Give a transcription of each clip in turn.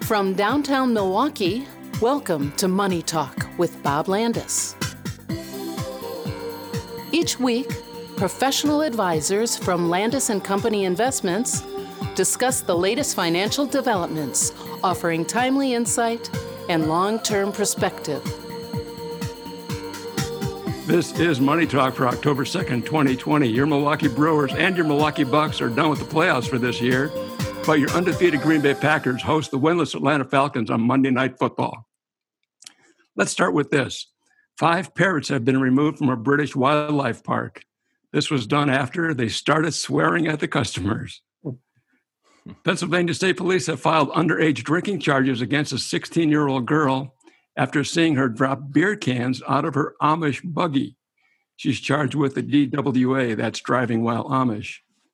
From downtown Milwaukee, welcome to Money Talk with Bob Landis. Each week, professional advisors from Landis & Company Investments discuss the latest financial developments, offering timely insight and long-term perspective. This is Money Talk for October 2nd, 2020. Your Milwaukee Brewers and your Milwaukee Bucks are done with the playoffs for this year, but your undefeated Green Bay Packers host the winless Atlanta Falcons on Monday Night Football. Let's start with this. 5 parrots have been removed from a British wildlife park. This was done after they started swearing at the customers. Pennsylvania State Police have filed underage drinking charges against a 16-year-old girl after seeing her drop beer cans out of her Amish buggy. She's charged with the DWA, that's driving while Amish.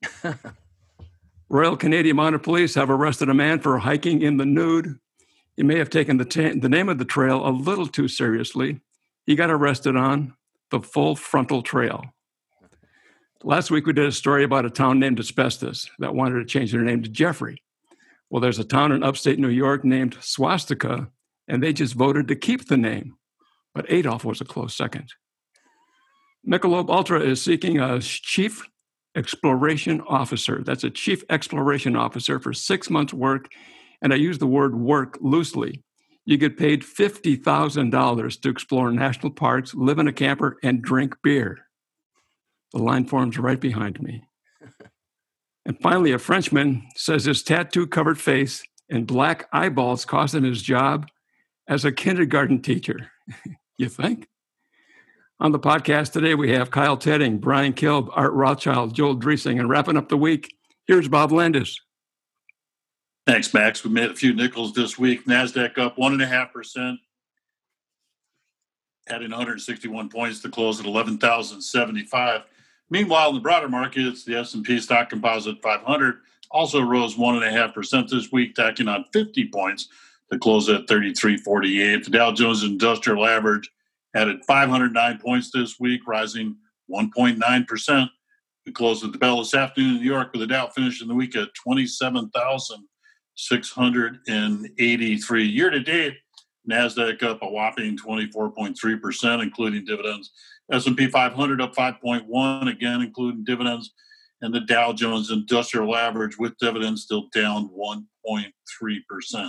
Royal Canadian Mounted Police have arrested a man for hiking in the nude. He may have taken the name of the trail a little too seriously. He got arrested on the Full Frontal Trail. Last week, we did a story about a town named Asbestos that wanted to change their name to Jeffrey. Well, there's a town in upstate New York named Swastika, and they just voted to keep the name. But Adolf was a close second. Michelob Ultra is seeking a chief exploration officer. That's a chief exploration officer for 6 months' work. And I use the word work loosely. You get paid $50,000 to explore national parks, live in a camper, and drink beer. The line forms right behind me. And finally, a Frenchman says his tattoo-covered face and black eyeballs cost him his job as a kindergarten teacher. You think? On the podcast today, we have Kyle Tedding, Brian Kilb, Art Rothschild, Joel Driesing, and wrapping up the week, here's Bob Landis. Thanks, Max. We made a few nickels this week. NASDAQ up 1.5%, adding 161 points to close at 11,075. Meanwhile, in the broader markets, the S&P Stock Composite 500 also rose 1.5% this week, tacking on 50 points to close at 3348. The Dow Jones Industrial Average added 509 points this week, rising 1.9%. We closed at the bell this afternoon in New York with the Dow finishing the week at 27,683. Year to date, NASDAQ up a whopping 24.3%, including dividends. S&P 500 up 5.1%, again, including dividends. And the Dow Jones Industrial Average with dividends still down 1.3%.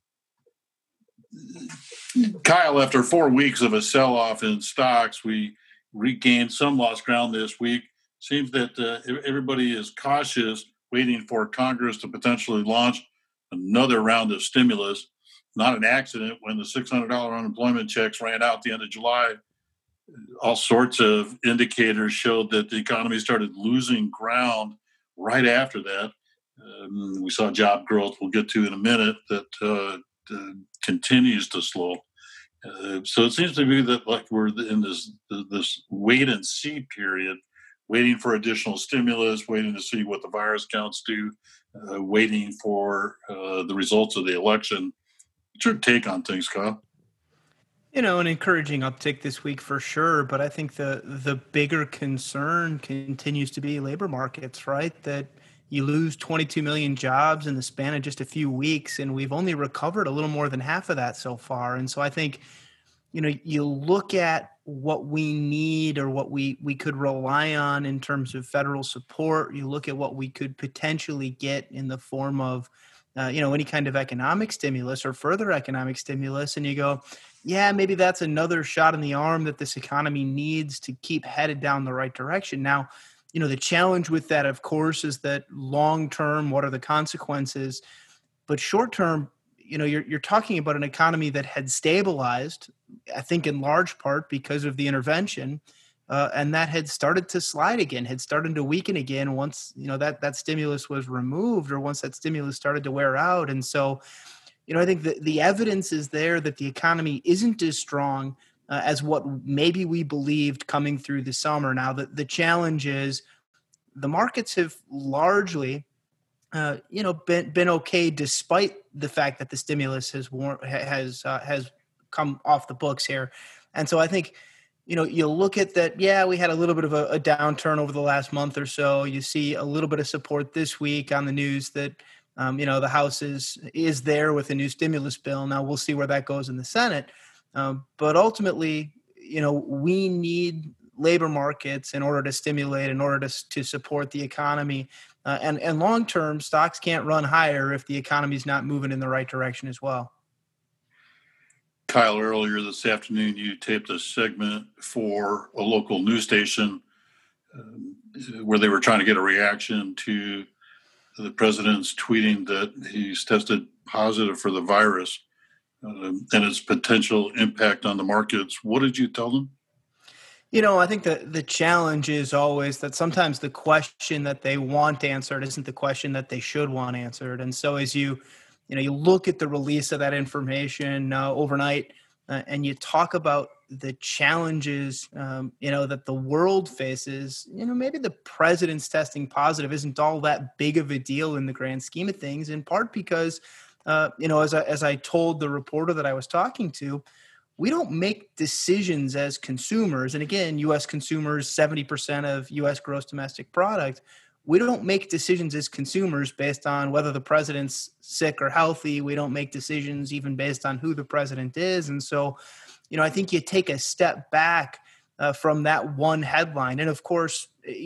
Kyle, after 4 weeks of a sell-off in stocks, we regained some lost ground this week. Seems that everybody is cautious, waiting for Congress to potentially launch another round of stimulus. Not an accident when the $600 unemployment checks ran out at the end of July. All sorts of indicators showed that the economy started losing ground right after that. We saw job growth, we'll get to in a minute, that continues to slow. So it seems to me that like we're in this wait and see period, waiting for additional stimulus, waiting to see what the virus counts do, waiting for the results of the election. What's your take on things, Kyle? You know, an encouraging uptick this week for sure, but I think the bigger concern continues to be labor markets, right? That you lose 22 million jobs in the span of just a few weeks, and we've only recovered a little more than half of that so far. And so I think, you know, you look at what we need or what we could rely on in terms of federal support. You look at what we could potentially get in the form of, any kind of economic stimulus or further economic stimulus, and you go, yeah, maybe that's another shot in the arm that this economy needs to keep headed down the right direction. Now, you know, the challenge with that, of course, is that long-term, what are the consequences? But short-term, you know, you're talking about an economy that had stabilized, I think in large part because of the intervention, and that had started to slide again, had started to weaken again once, you know, that stimulus was removed or once that stimulus started to wear out. And so, you know, I think the evidence is there that the economy isn't as strong as what maybe we believed coming through the summer. Now, the challenge is the markets have largely, been okay despite the fact that the stimulus has come off the books here. And so I think, you know, you look at that, yeah, we had a little bit of a downturn over the last month or so. You see a little bit of support this week on the news that The House is there with a new stimulus bill. Now we'll see where that goes in the Senate. But ultimately, we need labor markets in order to stimulate, in order to support the economy. And long term, stocks can't run higher if the economy is not moving in the right direction as well. Kyle, earlier this afternoon, you taped a segment for a local news station where they were trying to get a reaction to the president's tweeting that he's tested positive for the virus and its potential impact on the markets. What did you tell them? I think the challenge is always that sometimes the question that they want answered isn't the question that they should want answered. And so as you look at the release of that information overnight and you talk about the challenges, that the world faces, maybe the president's testing positive isn't all that big of a deal in the grand scheme of things, in part because, as I told the reporter that I was talking to, we don't make decisions as consumers. And again, U.S. consumers, 70% of U.S. gross domestic product. We don't make decisions as consumers based on whether the president's sick or healthy. We don't make decisions even based on who the president is. And so, I think you take a step back from that one headline. And of course,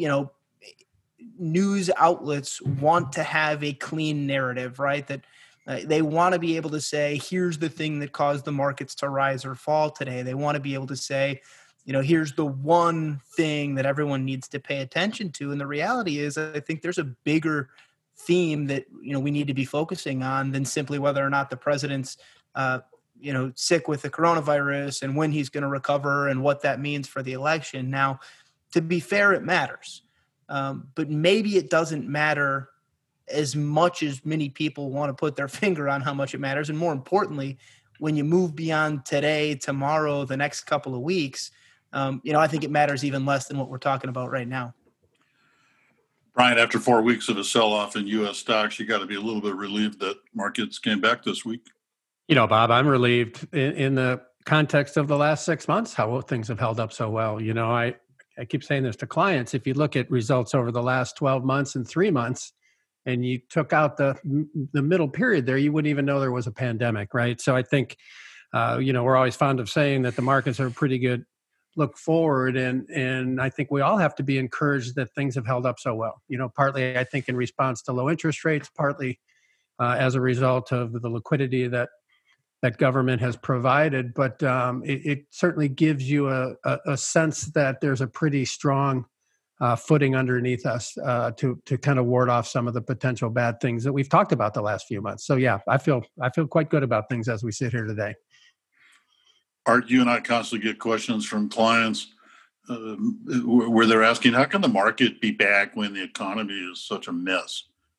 news outlets want to have a clean narrative, right? That they want to be able to say, here's the thing that caused the markets to rise or fall today. They want to be able to say, here's the one thing that everyone needs to pay attention to. And the reality is, I think there's a bigger theme that, we need to be focusing on than simply whether or not the president's, sick with the coronavirus and when he's going to recover and what that means for the election. Now, to be fair, it matters. But maybe it doesn't matter as much as many people want to put their finger on how much it matters. And more importantly, when you move beyond today, tomorrow, the next couple of weeks, I think it matters even less than what we're talking about right now. Brian, after 4 weeks of a sell-off in U.S. stocks, you got to be a little bit relieved that markets came back this week. Bob, I'm relieved in the context of the last 6 months, how things have held up so well. I keep saying this to clients. If you look at results over the last 12 months and 3 months, and you took out the middle period there, you wouldn't even know there was a pandemic, right? So I think, we're always fond of saying that the markets are a pretty good look forward. And I think we all have to be encouraged that things have held up so well. Partly, I think, in response to low interest rates, partly as a result of the liquidity that government has provided. But it certainly gives you a sense that there's a pretty strong footing underneath us to kind of ward off some of the potential bad things that we've talked about the last few months. So yeah, I feel quite good about things as we sit here today. Art, you and I constantly get questions from clients where they're asking, how can the market be back when the economy is such a mess?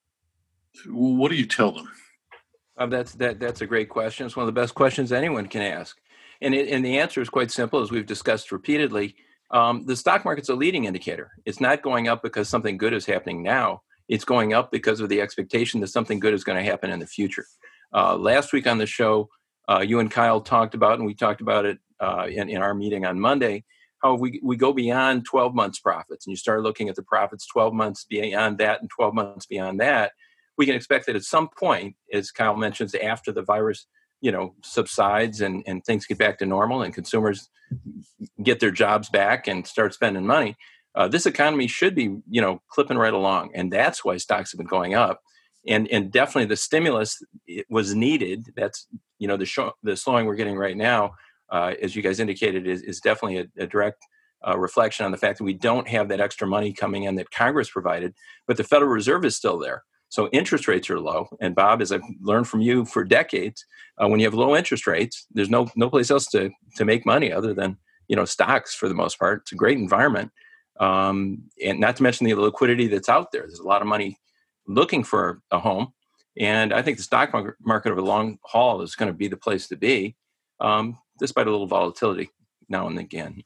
What do you tell them? That's a great question. It's one of the best questions anyone can ask. And the answer is quite simple, as we've discussed repeatedly. The stock market's a leading indicator. It's not going up because something good is happening now. It's going up because of the expectation that something good is going to happen in the future. Last week on the show, you and Kyle talked about, and we talked about it in our meeting on Monday, how we go beyond 12 months profits, and you start looking at the profits 12 months beyond that and 12 months beyond that. We can expect that at some point, as Kyle mentions, after the virus subsides and things get back to normal and consumers get their jobs back and start spending money, this economy should be, clipping right along. And that's why stocks have been going up. And definitely the stimulus was needed. That's, the slowing we're getting right now, as you guys indicated, is definitely a direct reflection on the fact that we don't have that extra money coming in that Congress provided, but the Federal Reserve is still there. So interest rates are low. And Bob, as I've learned from you for decades, when you have low interest rates, there's no place else to make money other than, stocks for the most part. It's a great environment. And not to mention the liquidity that's out there. There's a lot of money looking for a home. And I think the stock market over the long haul is going to be the place to be, despite a little volatility now and again.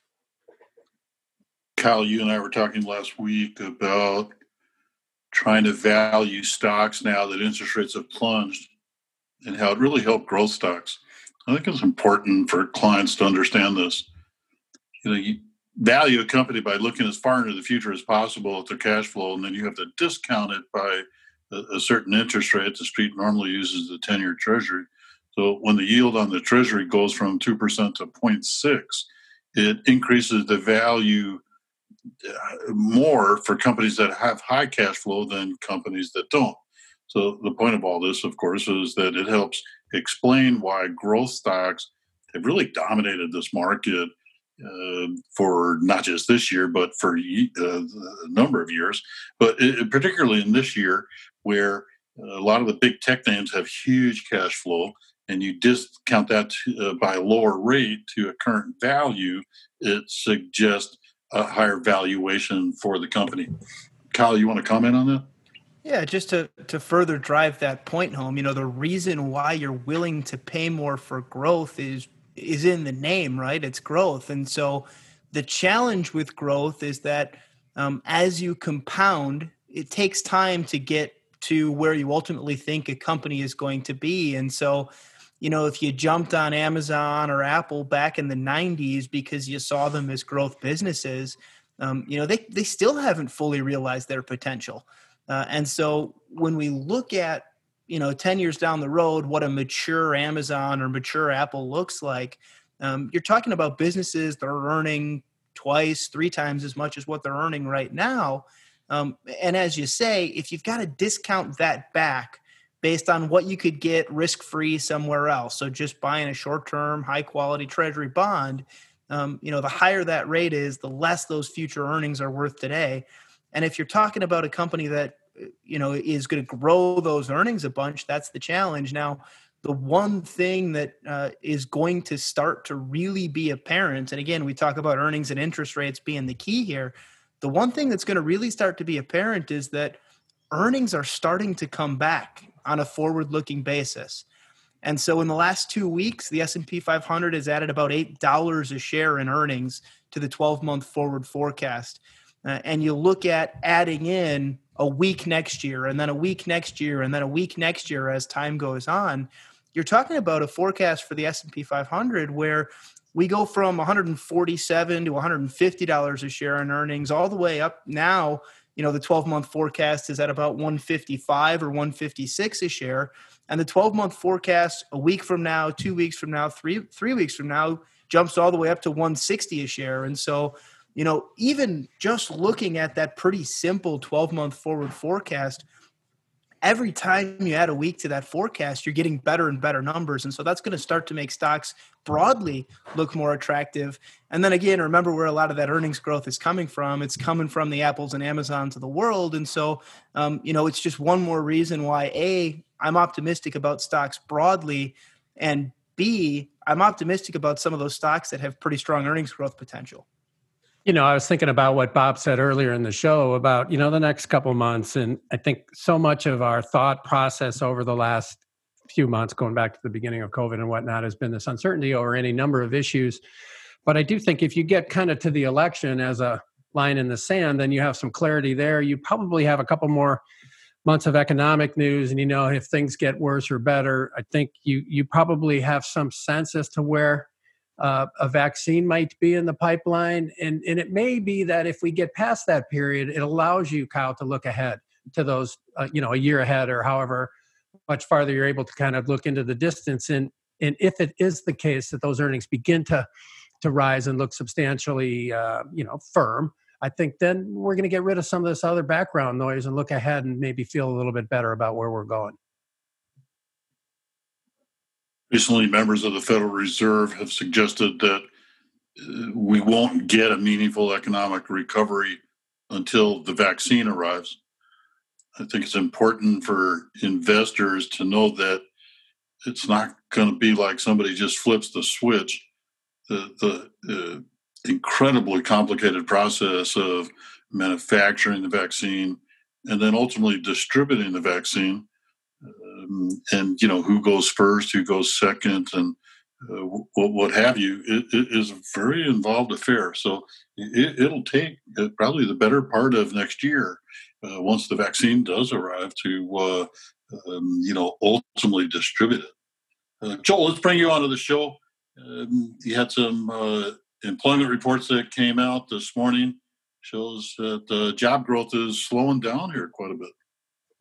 Kyle, you and I were talking last week about trying to value stocks now that interest rates have plunged and how it really helped growth stocks. I think it's important for clients to understand this. You value a company by looking as far into the future as possible at their cash flow, and then you have to discount it by a certain interest rate. The street normally uses the 10-year Treasury. So when the yield on the Treasury goes from 2% to 0.6, it increases the value more for companies that have high cash flow than companies that don't. So the point of all this, of course, is that it helps explain why growth stocks have really dominated this market for not just this year, but for a number of years. But particularly in this year, where a lot of the big tech names have huge cash flow, and you discount that by a lower rate to a current value, it suggests a higher valuation for the company. Kyle, you want to comment on that? Yeah, just to further drive that point home, the reason why you're willing to pay more for growth is in the name, right? It's growth. And so the challenge with growth is that as you compound, it takes time to get to where you ultimately think a company is going to be. And so, if you jumped on Amazon or Apple back in the 90s because you saw them as growth businesses, they still haven't fully realized their potential. And so when we look at, 10 years down the road, what a mature Amazon or mature Apple looks like, you're talking about businesses that are earning twice, 3 times as much as what they're earning right now. And as you say, if you've got to discount that back based on what you could get risk-free somewhere else, so just buying a short-term, high-quality Treasury bond, the higher that rate is, the less those future earnings are worth today. And if you're talking about a company that, is going to grow those earnings a bunch, that's the challenge. Now, the one thing that is going to start to really be apparent, and again, we talk about earnings and interest rates being the key here, the one thing that's going to really start to be apparent is that earnings are starting to come back on a forward-looking basis. And so in the last 2 weeks, the S&P 500 has added about $8 a share in earnings to the 12-month forward forecast. And you look at adding in a week next year, and then a week next year, and then a week next year as time goes on, you're talking about a forecast for the S&P 500 where we go from $147 to $150 a share in earnings all the way up now. The 12-month forecast is at about $155 or $156 a share. And the 12-month forecast a week from now, 2 weeks from now, three weeks from now jumps all the way up to $160 a share. And so, even just looking at that pretty simple 12-month forward forecast, every time you add a week to that forecast, you're getting better and better numbers. And so that's going to start to make stocks broadly look more attractive. And then again, remember where a lot of that earnings growth is coming from. It's coming from the Apples and Amazons of the world. And so, it's just one more reason why, A, I'm optimistic about stocks broadly, and B, I'm optimistic about some of those stocks that have pretty strong earnings growth potential. I was thinking about what Bob said earlier in the show about, the next couple of months. And I think so much of our thought process over the last few months, going back to the beginning of COVID and whatnot, has been this uncertainty over any number of issues. But I do think if you get kind of to the election as a line in the sand, then you have some clarity there. You probably have a couple more months of economic news. And, if things get worse or better, I think you probably have some sense as to where a vaccine might be in the pipeline. And it may be that if we get past that period, it allows you, Kyle, to look ahead to those, a year ahead or however much farther you're able to kind of look into the distance. And if it is the case that those earnings begin to rise and look substantially, firm, I think then we're going to get rid of some of this other background noise and look ahead and maybe feel a little bit better about where we're going. Recently, members of the Federal Reserve have suggested that we won't get a meaningful economic recovery until the vaccine arrives. I think it's important for investors to know that it's not going to be like somebody just flips the switch. The incredibly complicated process of manufacturing the vaccine and then ultimately distributing the vaccine, and who goes first, who goes second, and what have you, it is a very involved affair. So it'll take probably the better part of next year, once the vaccine does arrive, to ultimately distribute it. Joel, let's bring you onto the show. You had some employment reports that came out this morning. Shows that job growth is slowing down here quite a bit.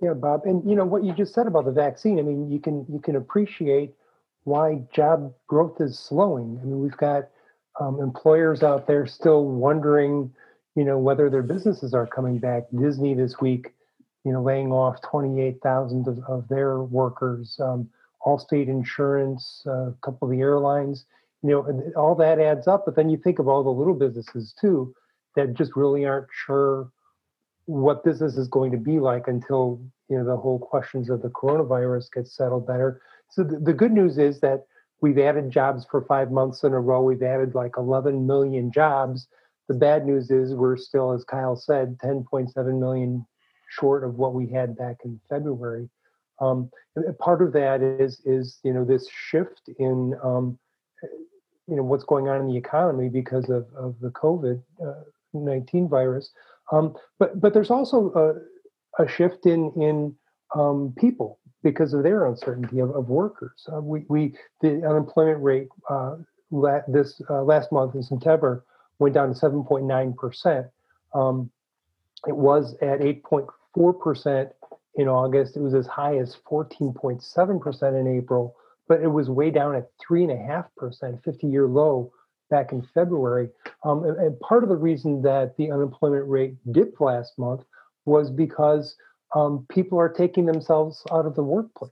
Yeah, Bob, and what you just said about the vaccine. I mean, you can appreciate why job growth is slowing. I mean, we've got employers out there still wondering, whether their businesses are coming back. Disney this week, laying off 28,000 of their workers. Allstate Insurance, a couple of the airlines. And all that adds up. But then you think of all the little businesses too that just really aren't sure what business is going to be like until the whole questions of the coronavirus get settled better. So the good news is that we've added jobs for 5 months in a row. We've added like 11 million jobs. The bad news is we're still, as Kyle said, 10.7 million short of what we had back in February. Part of that is this shift in what's going on in the economy because of the COVID-19 virus. But there's also a shift in people because of their uncertainty of workers. The unemployment rate last month in September went down to 7.9%. It was at 8.4% in August. It was as high as 14.7% in April, but it was way down at 3.5%, 50-year low back in February. And part of the reason that the unemployment rate dipped last month was because people are taking themselves out of the workplace.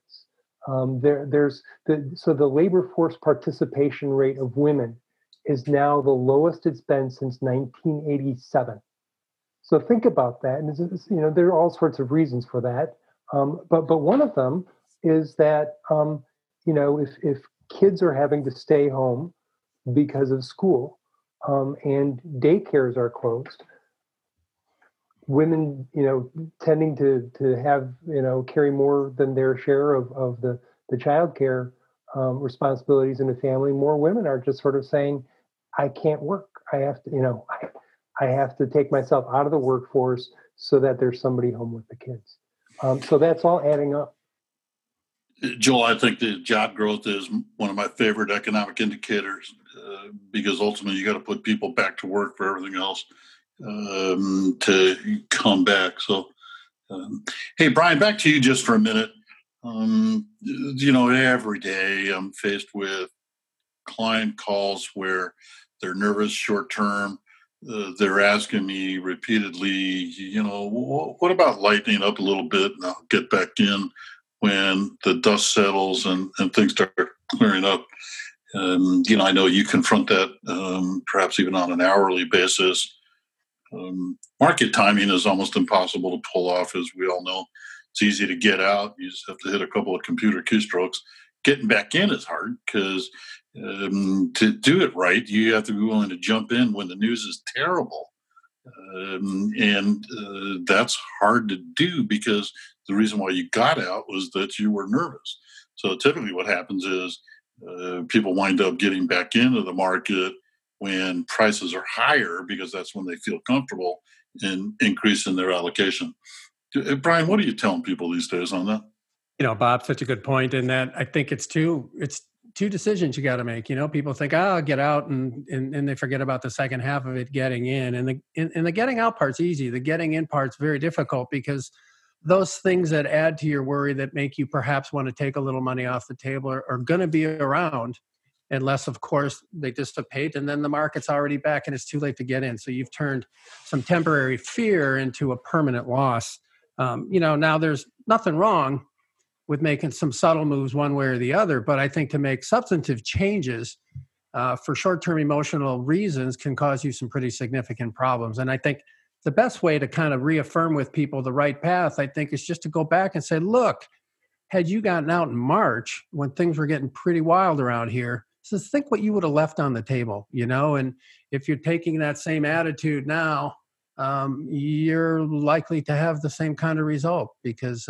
So the labor force participation rate of women is now the lowest it's been since 1987. So think about that. And there are all sorts of reasons for that. But one of them is that if kids are having to stay home because of school and daycares are closed, women tending to have carry more than their share of the child care responsibilities in the family. More women are just sort of saying, I can't work. I have to I have to take myself out of the workforce so that there's somebody home with the kids. So that's all adding up. Joel, I think the job growth is one of my favorite economic indicators because ultimately you got to put people back to work for everything else to come back. So, hey, Brian, back to you just for a minute. Every day I'm faced with client calls where they're nervous short term. They're asking me repeatedly, what about lightening up a little bit and I'll get back in when the dust settles and things start clearing up. I know you confront that perhaps even on an hourly basis. Market timing is almost impossible to pull off, as we all know. It's easy to get out. You just have to hit a couple of computer keystrokes. Getting back in is hard because to do it right, you have to be willing to jump in when the news is terrible. And that's hard to do because the reason why you got out was that you were nervous. So typically what happens is people wind up getting back into the market when prices are higher because that's when they feel comfortable in increasing their allocation. Brian, what are you telling people these days on that? Bob, such a good point in that I think it's two decisions you got to make. People think, I'll get out and they forget about the second half of it, getting in. And the getting out part's easy. The getting in part's very difficult because those things that add to your worry that make you perhaps want to take a little money off the table are going to be around unless, of course, they dissipate and then the market's already back and it's too late to get in. So you've turned some temporary fear into a permanent loss. Now there's nothing wrong with making some subtle moves one way or the other. But I think to make substantive changes for short-term emotional reasons can cause you some pretty significant problems. And I think the best way to kind of reaffirm with people the right path, I think, is just to go back and say, look, had you gotten out in March when things were getting pretty wild around here, so think what you would have left on the table, and if you're taking that same attitude now, you're likely to have the same kind of result because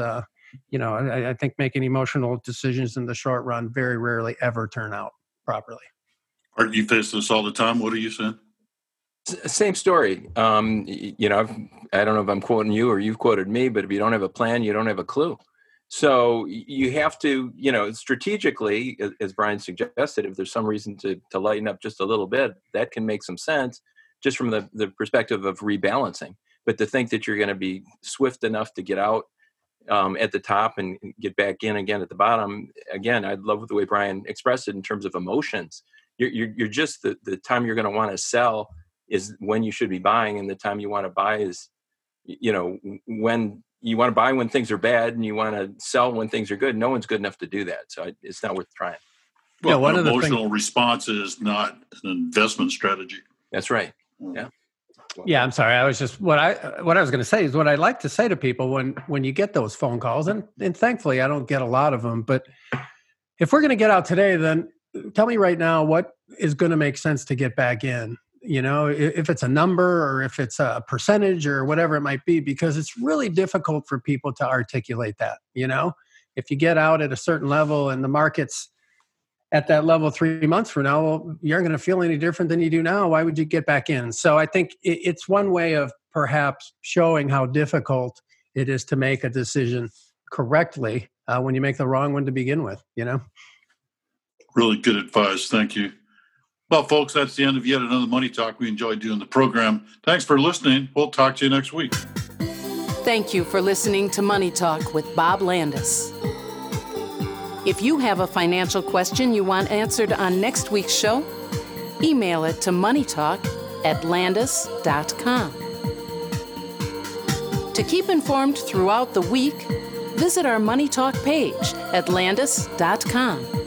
I think making emotional decisions in the short run very rarely ever turn out properly. Art, you face this all the time. What are you saying? Same story. I don't know if I'm quoting you or you've quoted me, but if you don't have a plan, you don't have a clue. So you have to, strategically, as Brian suggested, if there's some reason to lighten up just a little bit, that can make some sense just from the perspective of rebalancing. But to think that you're going to be swift enough to get out at the top and get back in again at the bottom. Again, I love the way Brian expressed it in terms of emotions. You're just the time you're going to want to sell is when you should be buying, and the time you want to buy is, when you want to buy when things are bad and you want to sell when things are good. No one's good enough to do that, so it's not worth trying. Well, one emotional response is not an investment strategy. That's right. Yeah. Yeah, I'm sorry. I was just what I was going to say is what I like to say to people when you get those phone calls, and thankfully I don't get a lot of them. But if we're going to get out today, then tell me right now what is going to make sense to get back in. If it's a number or if it's a percentage or whatever it might be, because it's really difficult for people to articulate that. If you get out at a certain level and the market's at that level 3 months from now, well, you aren't going to feel any different than you do now. Why would you get back in? So I think it's one way of perhaps showing how difficult it is to make a decision correctly when you make the wrong one to begin with, Really good advice. Thank you. Well, folks, that's the end of yet another Money Talk. We enjoyed doing the program. Thanks for listening. We'll talk to you next week. Thank you for listening to Money Talk with Bob Landis. If you have a financial question you want answered on next week's show, email it to moneytalk@landis.com. To keep informed throughout the week, visit our Money Talk page at landis.com.